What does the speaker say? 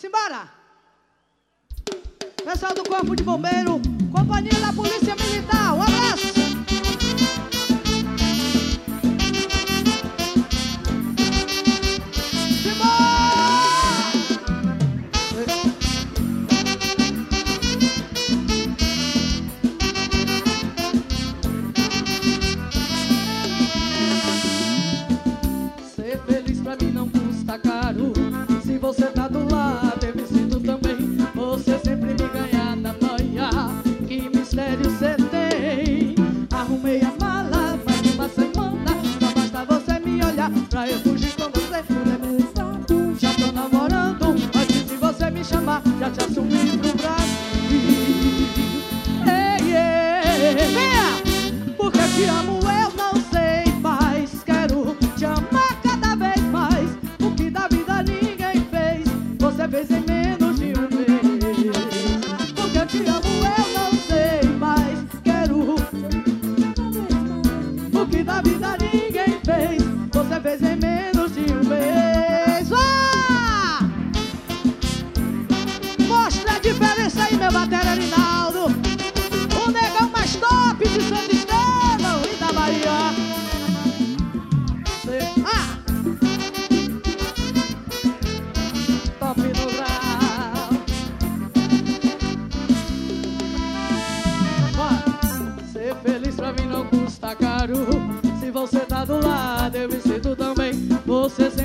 Simbora! Pessoal do Corpo de Bombeiro, Companhia da Polícia Militar, um abraço! Ser feliz pra mim não custa caro. Se você tá do lado, eu me sinto também. Você sempre me ganha na manhã. Que mistério cê tem? Arrumei a mala, faz uma semana. Só basta você me olhar pra eu fugir com você. Já tô namorando, mas se você me chamar, já te assumi pro Brasil. Ei, ei, venha! Porque te amo eu não sei, mas quero te amar cada vez mais. O que da vida ninguém fez, você fez em menos de um mês. Porque eu te amo eu não sei, mas quero. O que da vida ninguém fez, você fez em menos de um mês. Ah! Mostra a diferença aí, meu batera Arinaldo. O negão mais top de Santo Estevão e da Bahia. Ah! Top no grau. Ser feliz pra mim não custa caro. Se você tá do lado, eu me sinto também. Você sempre